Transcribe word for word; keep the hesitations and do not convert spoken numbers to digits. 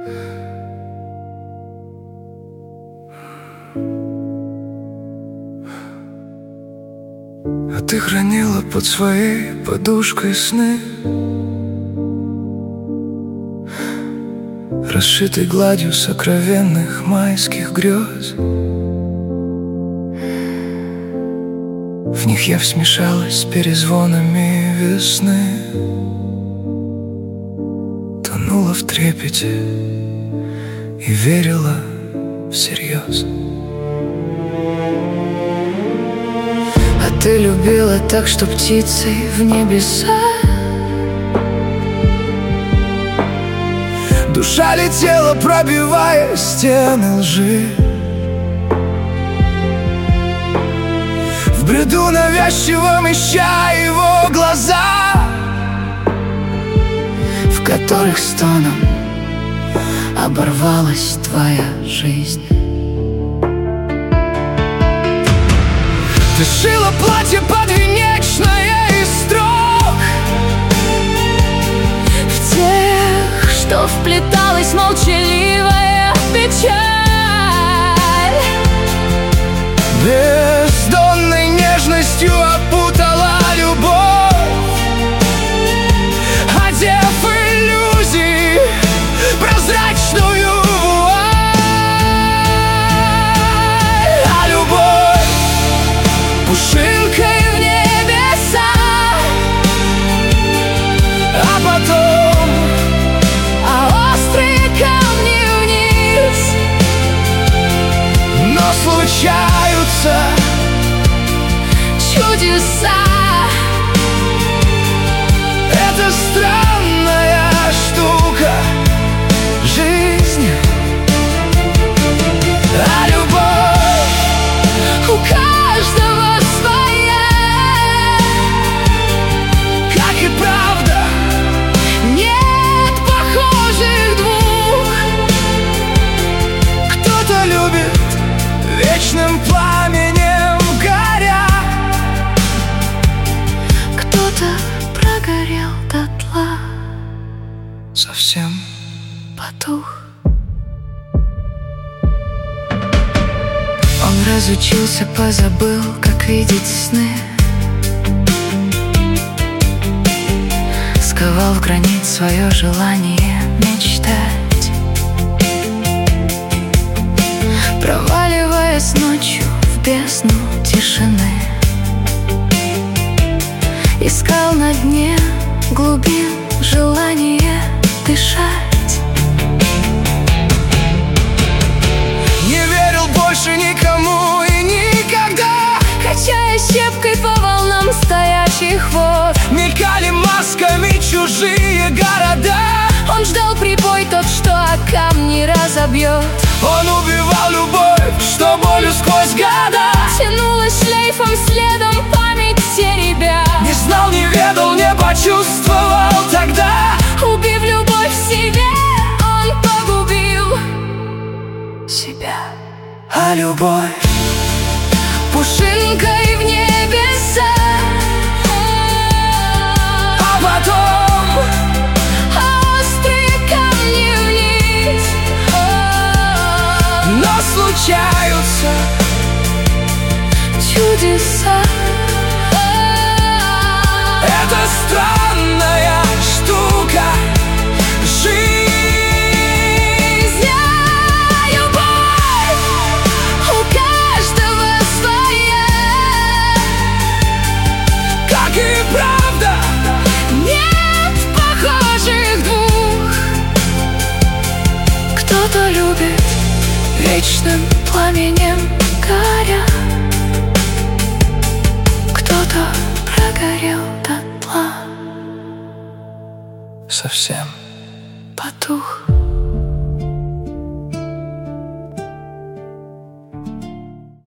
А ты хранила под своей подушкой сны, расшитой гладью сокровенных майских грез. В них я смешалась с перезвонами весны, тонула в трепете и верила всерьез. А ты любила так, что птицей в небеса душа летела, пробивая стены лжи. В бреду навязчивом ища его глаза, в которых стоном оборвалась твоя жизнь. Ты шила платье подвенечное из строк, в тех, что вплеталась молчаливая печаль. Бездонной нежностью опутала любовь, одев иллюзии прозрачную вуаль. А любовь пушинкой в небеса, а потом а острые камни вниз. Но случаются чудеса. Это странная штука — жизнь. А любовь У каждого своя, как и правда, нет похожих двух. кто-то любит вечным пламенем горя, Кто-то прогорел дотла, совсем потух. он разучился, позабыл, как видеть сны, сковал в гранит свое желание мечтать, Проваливаясь ночью в бездну тишины, искал на дне глубин желание дышать. не верил больше никому и никогда. Качая щепкой по волнам стоячих вод, Мелькали масками чужие города. он ждал прибой тот, что о камни разобьет. Он убивал любовь, что болью сквозь года Тянулась шлейфом следом память теребя. не знал, не ведал, не почувствовал тогда. Убив любовь в себе, он погубил себя. А любовь Пушинкой в небеса, а потом острые камни вниз. но случаются Чудеса. это странная штука — жизнь. А любовь у каждого своя, Как и правда, нет похожих двух. Кто-то любит вечным пламенем горя, кто-то прогорел дотла, совсем потух.